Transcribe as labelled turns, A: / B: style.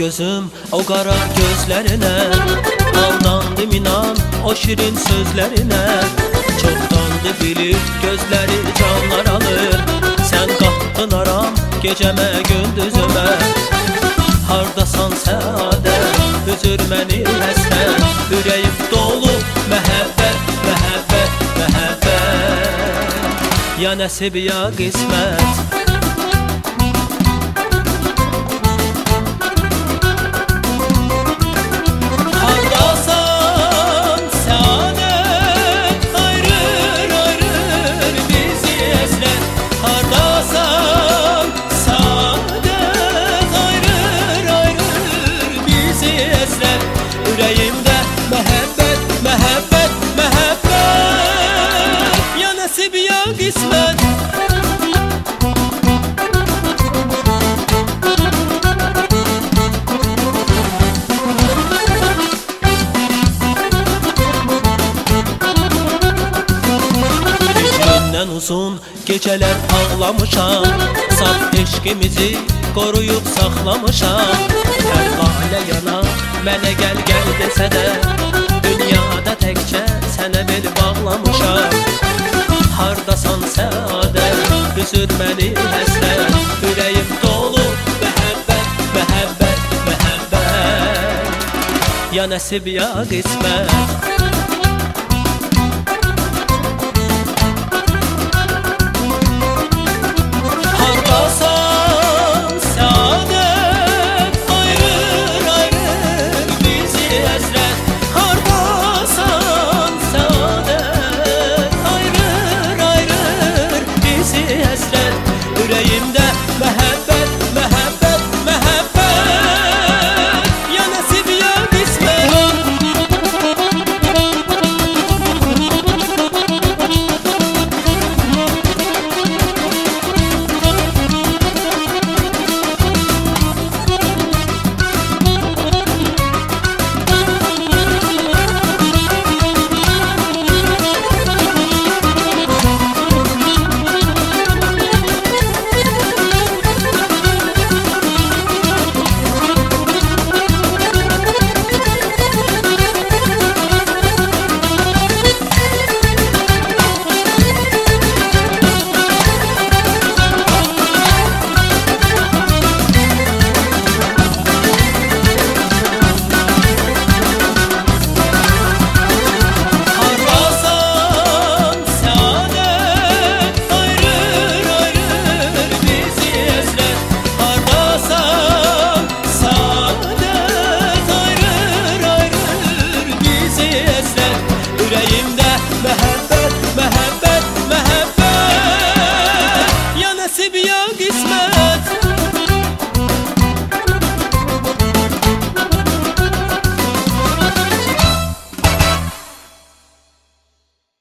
A: gözüm o qara gözlərinə, aldandım inan o şirin sözlərinə. Çoxdandı bilir gözləri canlar alır, sən qatdın aram gecəmə gündüzümə. Hardasan səadət, üzür məni həsrət, ürəyim dolu məhəbbət, məhəbbət, məhəbbət. Ya nəsib ya qismət. Ürəyimdə məhəbbət, məhəbbət, məhəbbət. Ya nəsib ya qismət. Gündən uzun gecələr ağlamışam, saf eşqimizi qoruyub saxlamışam. Hər lalə yana mənə gəl gəl desə də, dünyada təkcə sənə bel bağlamışam. Hardasan səadət, üzür məni həsrət, ürəyim dolu məhəbbət, məhəbbət, məhəbbət. Ya nəsib ya qismət.